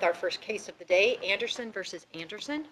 with our first case of the day, Anderson versus Anderson.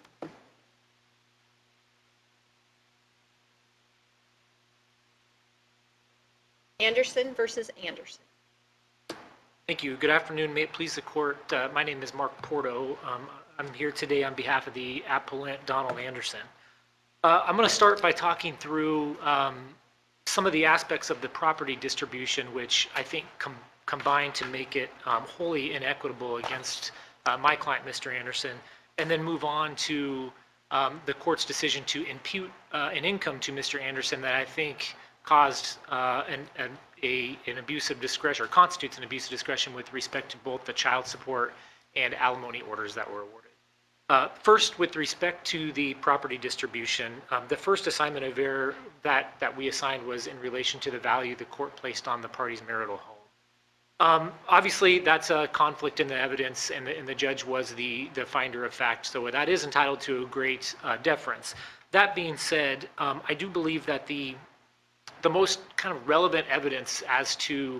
Anderson versus Anderson. Thank you. Good afternoon. May it please the court. My name is Mark Porto. I'm here today on behalf of the appellant Donald Anderson. I'm going to start by talking through some of the aspects of the property distribution, which I think combine to make it wholly inequitable against my client, Mr. Anderson, and then move on to the court's decision to impute an income to Mr. Anderson that I think caused an abuse of discretion, or constitutes an abuse of discretion with respect to both the child support and alimony orders that were awarded. First, with respect to the property distribution, the first assignment of error that we assigned was in relation to the value the court placed on the party's marital home. Obviously, that's a conflict in the evidence, and the judge was the finder of fact, so that is entitled to a great deference. That being said, I do believe that the most kind of relevant evidence as to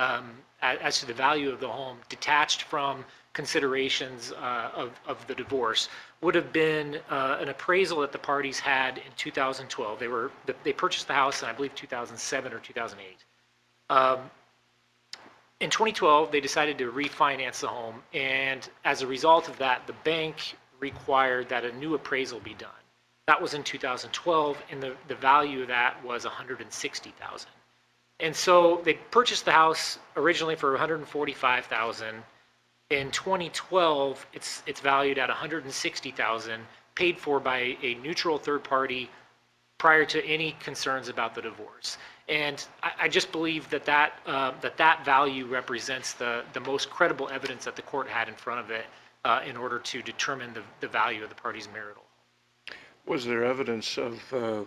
the value of the home, detached from considerations of the divorce, would have been an appraisal that the parties had in 2012. They purchased the house in, I believe, 2007 or 2008. In 2012, they decided to refinance the home, and as a result of that, the bank required that a new appraisal be done. That was in 2012, and the value of that was $160,000. And so they purchased the house originally for $145,000. In 2012, it's valued at $160,000, paid for by a neutral third party prior to any concerns about the divorce. And I just believe that value represents the most credible evidence that the court had in front of it in order to determine the value of the party's marital. Was there evidence of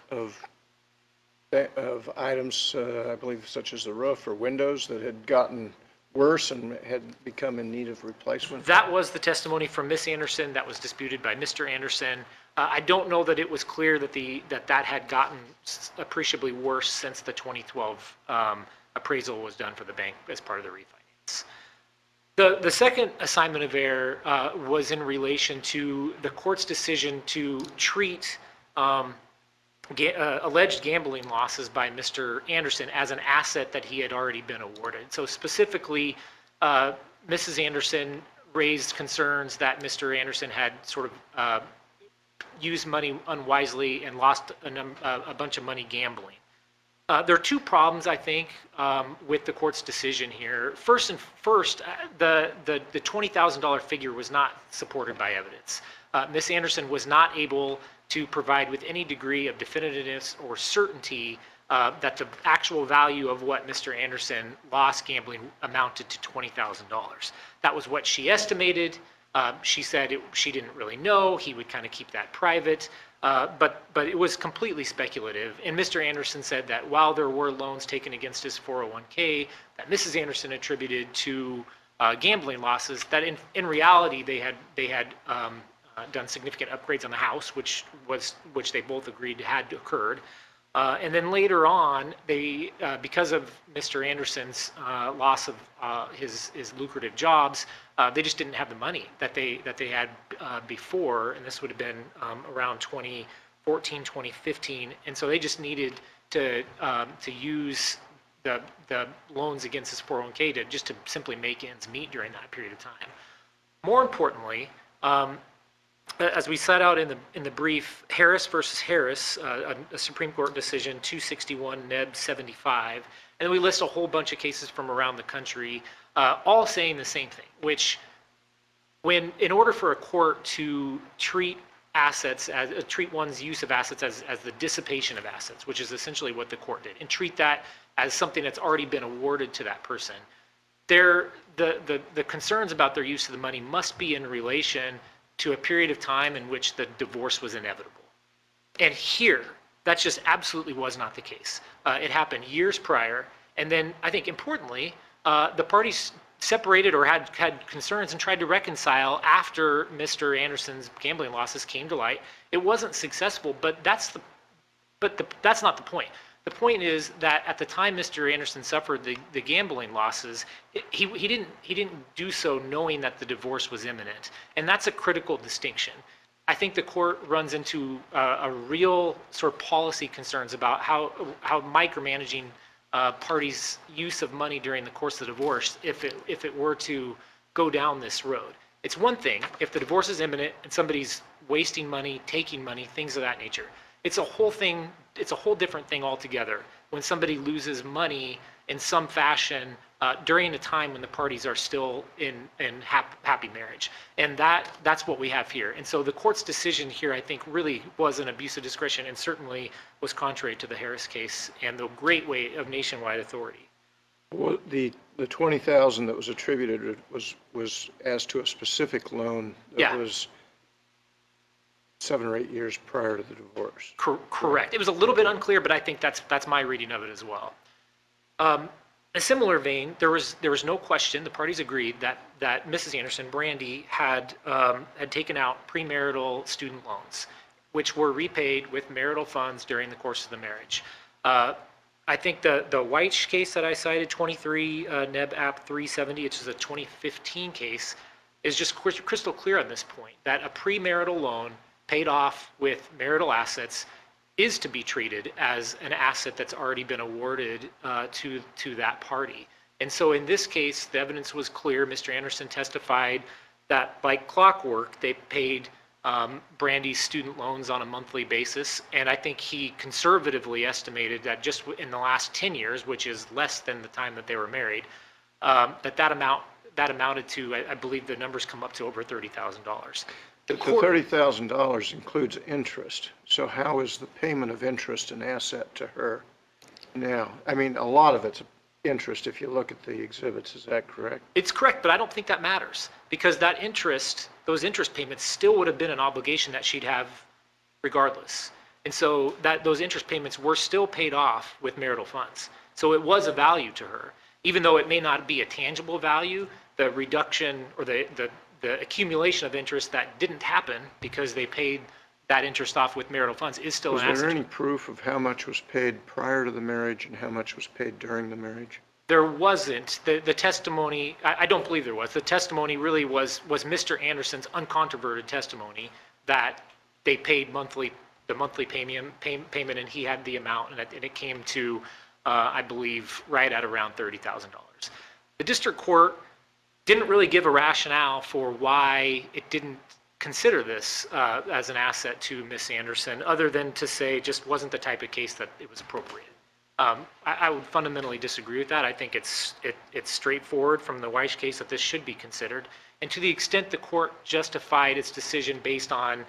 items, I believe, such as the roof or windows that had gotten worse and had become in need of replacement? That was the testimony from Ms. Anderson. That was disputed by Mr. Anderson. I don't know that it was clear that had gotten appreciably worse since the 2012 appraisal was done for the bank as part of the refinance. The second assignment of error was in relation to the court's decision to treat alleged gambling losses by Mr. Anderson as an asset that he had already been awarded. So specifically, Mrs. Anderson raised concerns that Mr. Anderson had sort of used money unwisely and lost a bunch of money gambling. There are two problems, I think, with the court's decision here. First, the $20,000 figure was not supported by evidence. Ms. Anderson was not able to provide with any degree of definitiveness or certainty that the actual value of what Mr. Anderson lost gambling amounted to $20,000. That was what she estimated. She said she didn't really know. He would kind of keep that private. But it was completely speculative. And Mr. Anderson said that while there were loans taken against his 401k that Mrs. Anderson attributed to gambling losses, that in reality they had done significant upgrades on the house, which they both agreed had occurred. And then later on, they because of Mr. Anderson's loss of his lucrative jobs, they just didn't have the money that they had before, and this would have been around 2014, 2015, and so they just needed to use the loans against his 401k to simply make ends meet during that period of time. More importantly, as we set out in the brief, Harris versus Harris, a Supreme Court decision, 261 Neb 75, and then we list a whole bunch of cases from around the country, all saying the same thing, which in order for a court to treat one's use of assets as the dissipation of assets, which is essentially what the court did, and treat that as something that's already been awarded to that person, the concerns about their use of the money must be in relation to a period of time in which the divorce was inevitable. And here, that just absolutely was not the case. It happened years prior, and then I think importantly, the parties separated or had concerns and tried to reconcile after Mr. Anderson's gambling losses came to light. It wasn't successful, but that's not the point. The point is that at the time Mr. Anderson suffered the gambling losses, he didn't do so knowing that the divorce was imminent. And that's a critical distinction. I think the court runs into a real sort of policy concerns about how micromanaging parties' use of money during the course of the divorce, if it were to go down this road. It's one thing if the divorce is imminent and somebody's wasting money, taking money, things of that nature. It's a whole thing. It's a whole different thing altogether when somebody loses money in some fashion during a time when the parties are still in happy marriage. And that's what we have here. And so the court's decision here, I think, really was an abuse of discretion and certainly was contrary to the Harris case and the great weight of nationwide authority. Well, the 20,000 that was attributed was as to a specific loan that Yeah. was 7 or 8 years prior to the divorce. Correct. It was a little bit unclear, but I think that's my reading of it as well. In a similar vein, there was no question. The parties agreed that Mrs. Anderson, Brandy, had taken out premarital student loans, which were repaid with marital funds during the course of the marriage. I think the Weich case that I cited, 23 Neb App 370, which is a 2015 case, is just crystal clear on this point that a premarital loan paid off with marital assets is to be treated as an asset that's already been awarded to that party. And so in this case, the evidence was clear. Mr. Anderson testified that like clockwork, they paid Brandy's student loans on a monthly basis. And I think he conservatively estimated that just in the last 10 years, which is less than the time that they were married, that amounted to, I believe the numbers come up to over $30,000. The $30,000 includes interest. So how is the payment of interest an asset to her now? I mean, a lot of it's interest if you look at the exhibits. Is that correct? It's correct, but I don't think that matters because those interest payments still would have been an obligation that she'd have regardless. And so those interest payments were still paid off with marital funds. So it was a value to her. Even though it may not be a tangible value, the reduction or the accumulation of interest that didn't happen because they paid that interest off with marital funds is still an asset. Was there any proof of how much was paid prior to the marriage and how much was paid during the marriage? There wasn't. The testimony, I don't believe there was. The testimony really was Mr. Anderson's uncontroverted testimony that they paid the monthly payment and he had the amount and it came to, I believe, right at around $30,000. The district court didn't really give a rationale for why it didn't consider this as an asset to Miss Anderson, other than to say it just wasn't the type of case that it was appropriate. I would fundamentally disagree with that. I think it's straightforward from the Weich case that this should be considered. And to the extent the court justified its decision based on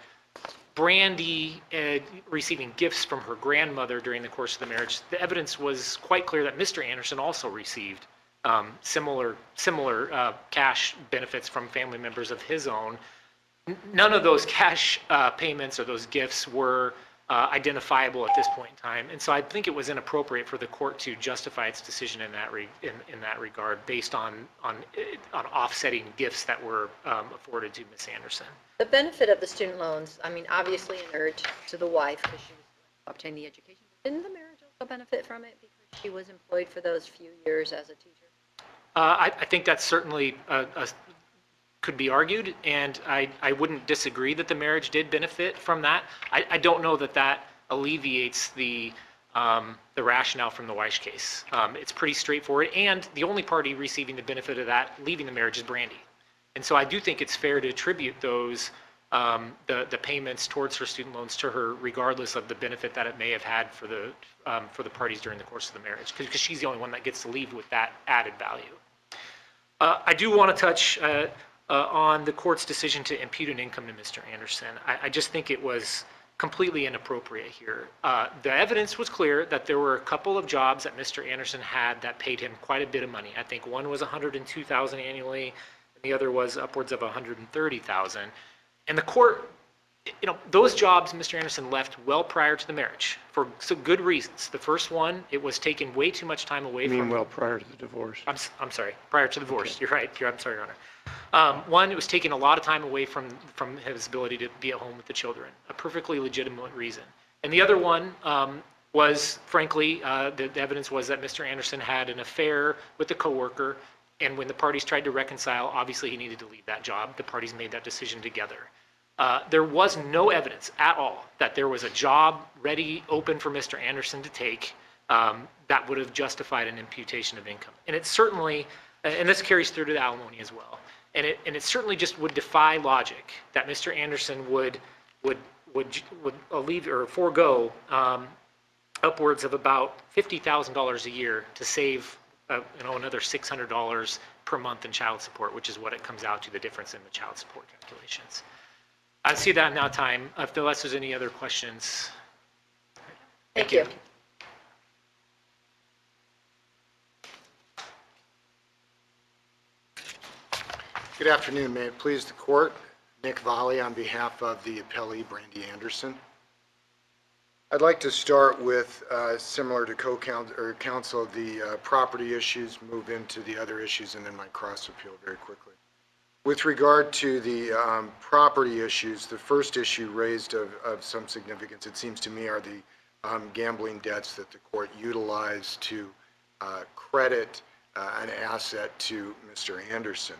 Brandy receiving gifts from her grandmother during the course of the marriage, the evidence was quite clear that Mr. Anderson also received similar cash benefits from family members of his own. None of those cash payments or those gifts were identifiable at this point in time, and so I think it was inappropriate for the court to justify its decision in that regard based on offsetting gifts that were afforded to Miss Anderson. The benefit of the student loans, I mean, obviously inured to the wife because she was obtaining the education. Didn't the marriage also benefit from it because she was employed for those few years as a teacher? I think that's certainly could be argued, and I wouldn't disagree that the marriage did benefit from that. I don't know that alleviates the rationale from the Weich case. It's pretty straightforward, and the only party receiving the benefit of that leaving the marriage is Brandy. And so I do think it's fair to attribute those the payments towards her student loans to her, regardless of the benefit that it may have had for the parties during the course of the marriage, because she's the only one that gets to leave with that added value. I do want to touch on the court's decision to impute an income to Mr. Anderson. I just think it was completely inappropriate here. The evidence was clear that there were a couple of jobs that Mr. Anderson had that paid him quite a bit of money. I think one was $102,000 annually, and the other was upwards of $130,000. And the court, those jobs Mr. Anderson left well prior to the marriage for some good reasons. The first one, it was taking way too much time away from. You mean well prior to the divorce? I'm sorry, prior to the divorce. Okay. You're right. I'm sorry, Your Honor. One, it was taking a lot of time away from his ability to be at home with the children, a perfectly legitimate reason. And the other one was, frankly, the evidence was that Mr. Anderson had an affair with a coworker, and when the parties tried to reconcile, obviously he needed to leave that job. The parties made that decision together. There was no evidence at all that there was a job ready, open for Mr. Anderson to take that would have justified an imputation of income. And it certainly, and this carries through to the alimony as well, and it certainly just would defy logic that Mr. Anderson would alleviate or forego upwards of about $50,000 a year to save another $600 per month in child support, which is what it comes out to, the difference in the child support calculations. I see that now time. If there's any other questions. Thank you. Good afternoon. May it please the court. Nick Volley on behalf of the appellee Brandy Anderson. I'd like to start with, similar to counsel, the property issues, move into the other issues, and then my cross appeal very quickly. With regard to the property issues, the first issue raised of some significance, it seems to me, are the gambling debts that the court utilized to credit an asset to Mr. Anderson.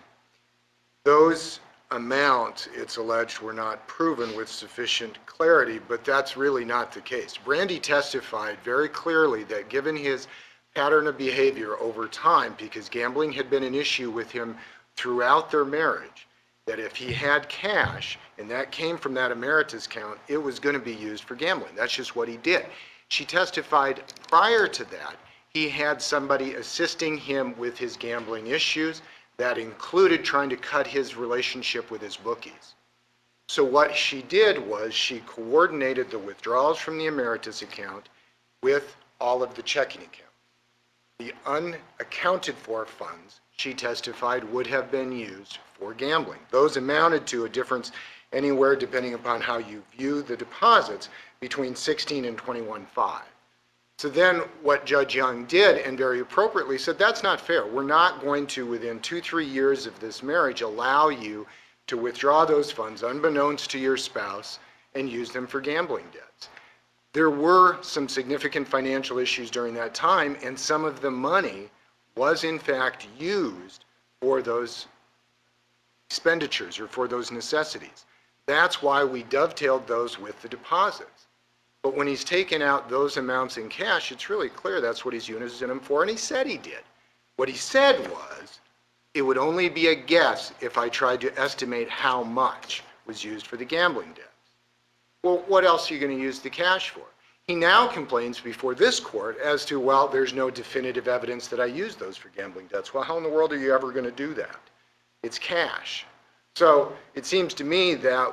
Those amounts, it's alleged, were not proven with sufficient clarity, but that's really not the case. Brandy testified very clearly that given his pattern of behavior over time, because gambling had been an issue with him throughout their marriage, that if he had cash and that came from that emeritus account, it was going to be used for gambling. That's just what he did. She testified prior to that, he had somebody assisting him with his gambling issues. That included trying to cut his relationship with his bookies. So what she did was she coordinated the withdrawals from the emeritus account with all of the checking accounts. The unaccounted for funds, she testified, would have been used for gambling. Those amounted to a difference anywhere, depending upon how you view the deposits, between $16,000 and $21,500. So then what Judge Young did, and very appropriately, said that's not fair. We're not going to, within 2-3 years of this marriage, allow you to withdraw those funds unbeknownst to your spouse and use them for gambling debts. There were some significant financial issues during that time, and some of the money was in fact used for those expenditures or for those necessities. That's why we dovetailed those with the deposits. But when he's taken out those amounts in cash, it's really clear that's what he's using them for, and he said he did. What he said was, it would only be a guess if I tried to estimate how much was used for the gambling debts. Well, what else are you going to use the cash for? He now complains before this court as to, well, there's no definitive evidence that I used those for gambling debts. Well, how in the world are you ever going to do that? It's cash. So it seems to me that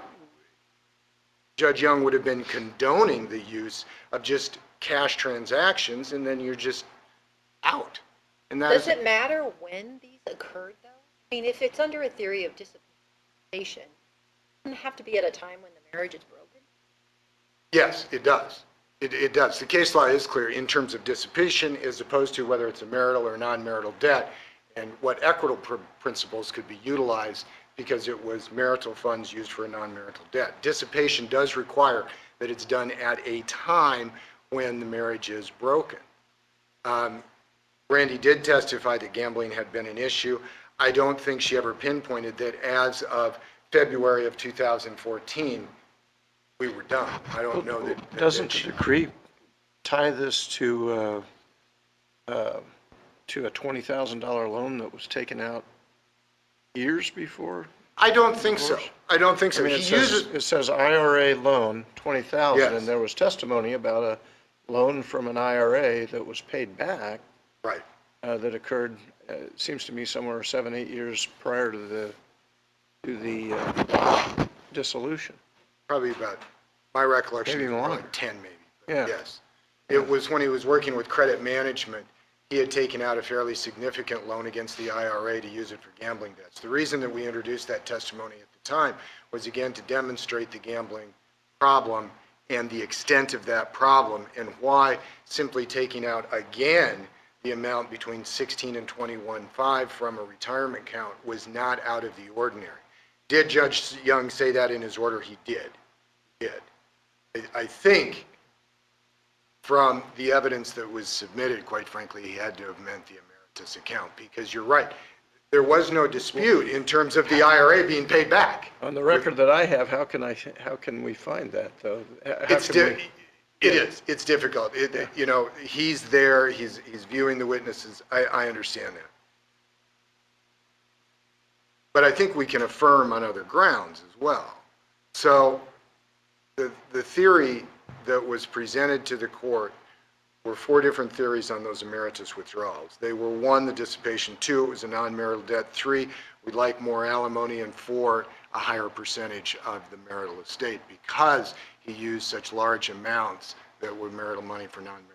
Judge Young would have been condoning the use of just cash transactions, and then you're just out. And that Does it matter when these occurred, though? I mean, if it's under a theory of dissipation, it doesn't have to be at a time when the marriage is broken? Yes, it does. It does. The case law is clear in terms of dissipation as opposed to whether it's a marital or non-marital debt, and what equitable principles could be utilized because it was marital funds used for a non-marital debt. Dissipation does require that it's done at a time when the marriage is broken. Brandy did testify that gambling had been an issue. I don't think she ever pinpointed that as of February of 2014, we were done. I don't know that. Doesn't the decree tie this to a $20,000 loan that was taken out years before? I don't think so. I don't think so. I mean, it says IRA loan, 20,000, Yes. and there was testimony about a loan from an IRA that was paid back. Right. That occurred, it seems to me, somewhere 7-8 years prior to the dissolution. Probably about, my recollection, Maybe is more longer. like 10 maybe. But Yeah. Yes. It was when he was working with credit management, he had taken out a fairly significant loan against the IRA to use it for gambling debts. The reason that we introduced that testimony at the time was, again, to demonstrate the gambling problem and the extent of that problem, and why simply taking out again the amount between 16 and 21.5 from a retirement account was not out of the ordinary. Did Judge Young say that in his order? He did. I think from the evidence that was submitted, quite frankly, he had to have meant the emeritus account, because you're right. There was no dispute in terms of the IRA being paid back. On the record that I have, how can we find that, though? It's difficult. You know, he's there, he's viewing the witnesses. I understand that. But I think we can affirm on other grounds as well. So the theory that was presented to the court were 4 different theories on those emeritus withdrawals. They were 1, the dissipation; 2, it was a non-marital debt; 3, we'd like more alimony; and 4, a higher percentage of the marital estate, because he used such large amounts that were marital money for non-marital.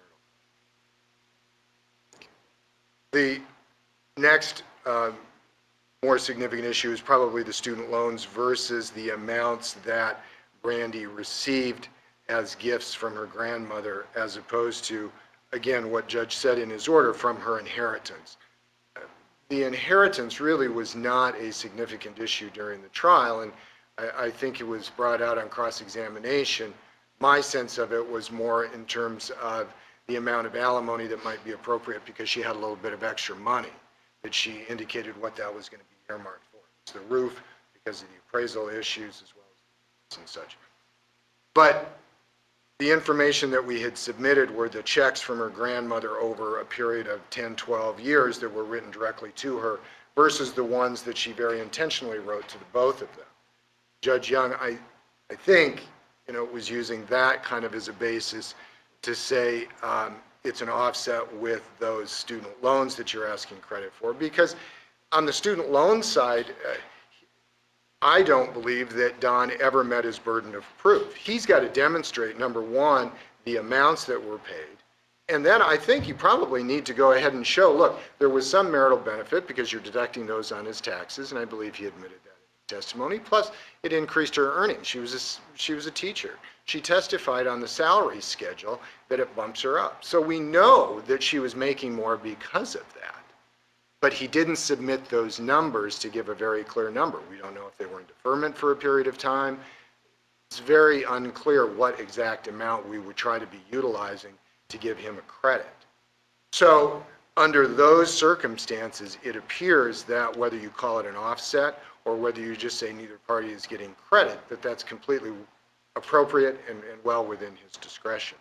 The next more significant issue is probably the student loans versus the amounts that Brandy received as gifts from her grandmother, as opposed to, again, what Judge said in his order, from her inheritance. The inheritance really was not a significant issue during the trial, and I think it was brought out on cross-examination. My sense of it was more in terms of the amount of alimony that might be appropriate, because she had a little bit of extra money that she indicated what that was going to be earmarked for. It's the roof, because of the appraisal issues as well as and such. But the information that we had submitted were the checks from her grandmother over a period of 10, 12 years that were written directly to her, versus the ones that she very intentionally wrote to the both of them. Judge Young, I think, you know, was using that kind of as a basis to say it's an offset with those student loans that you're asking credit for. Because on the student loan side, I don't believe that Don ever met his burden of proof. He's got to demonstrate, number 1, the amounts that were paid. And then I think you probably need to go ahead and show, look, there was some marital benefit because you're deducting those on his taxes, and I believe he admitted that in his testimony. Plus, it increased her earnings. She was a teacher. She testified on the salary schedule that it bumps her up. So we know that she was making more because of that. But he didn't submit those numbers to give a very clear number. We don't know if they were in deferment for a period of time. It's very unclear what exact amount we would try to be utilizing to give him a credit. So under those circumstances, it appears that whether you call it an offset or whether you just say neither party is getting credit, that that's completely appropriate and well within his discretion.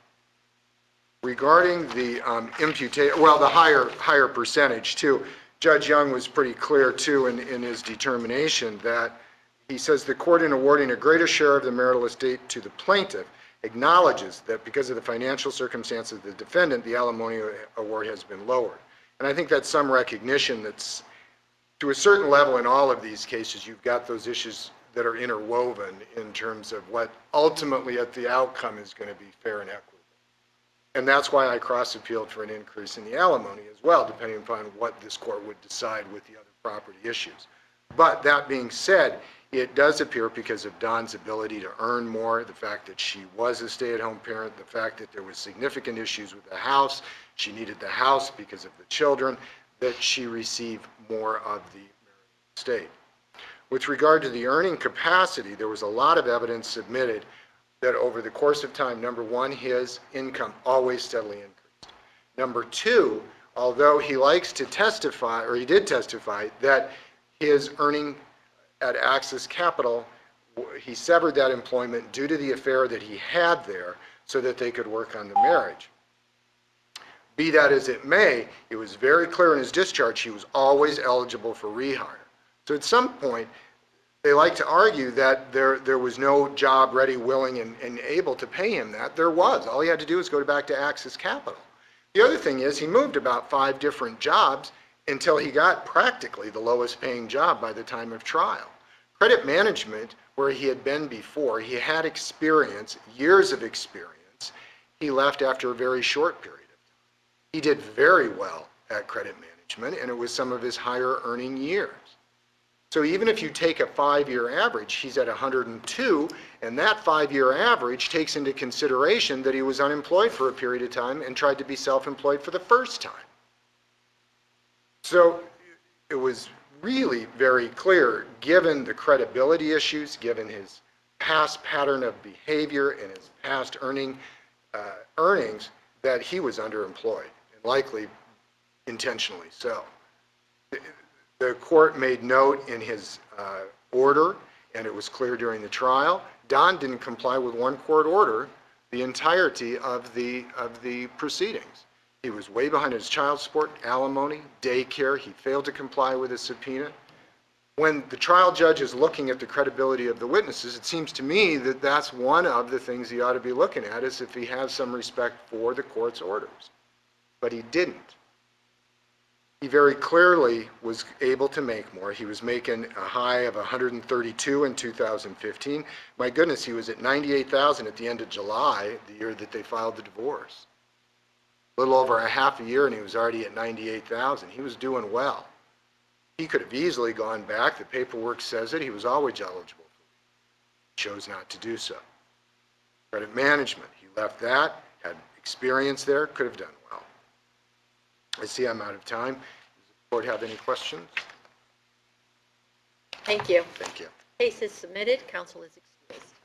Regarding the imputation, well, the higher percentage too, Judge Young was pretty clear too in his determination that he says the court, in awarding a greater share of the marital estate to the plaintiff, acknowledges that because of the financial circumstances of the defendant, the alimony award has been lowered. And I think that's some recognition that's, to a certain level in all of these cases, you've got those issues that are interwoven in terms of what ultimately at the outcome is going to be fair and equitable. And that's why I cross-appealed for an increase in the alimony as well, depending upon what this court would decide with the other property issues. But that being said, it does appear, because of Dawn's ability to earn more, the fact that she was a stay-at-home parent, the fact that there was significant issues with the house, she needed the house because of the children, that she received more of the marital estate. With regard to the earning capacity, there was a lot of evidence submitted that over the course of time, number 1, his income always steadily increased. Number 2, although he likes to testify, or he did testify, that his earning at Axis Capital, he severed that employment due to the affair that he had there so that they could work on the marriage. Be that as it may, it was very clear in his discharge he was always eligible for rehire. So at some point, they like to argue that there was no job ready, willing, and able to pay him that. There was. All he had to do was go back to Axis Capital. The other thing is he moved about 5 different jobs until he got practically the lowest paying job by the time of trial. Credit management, where he had been before, he had experience, years of experience. He left after a very short period of time. He did very well at credit management, and it was some of his higher earning years. So even if you take a 5-year average, he's at 102, and that 5-year average takes into consideration that he was unemployed for a period of time and tried to be self-employed for the first time. So it was really very clear, given the credibility issues, given his past pattern of behavior and his past earnings, that he was underemployed, and likely intentionally so. The court made note in his order, and it was clear during the trial, Don didn't comply with one court order the entirety of the proceedings. He was way behind his child support, alimony, daycare. He failed to comply with his subpoena. When the trial judge is looking at the credibility of the witnesses, it seems to me that that's one of the things he ought to be looking at, is if he has some respect for the court's orders. But he didn't. He very clearly was able to make more. He was making a high of 132 in 2015. My goodness, he was at 98,000 at the end of July, the year that they filed the divorce. A little over a half a year, and he was already at 98,000. He was doing well. He could have easily gone back. The paperwork says it. He was always eligible. He chose not to do so. Credit management, he left that, had experience there, could have done well. I see I'm out of time. Does the board have any questions? Thank you. Thank you. Case is submitted. Counsel is excused.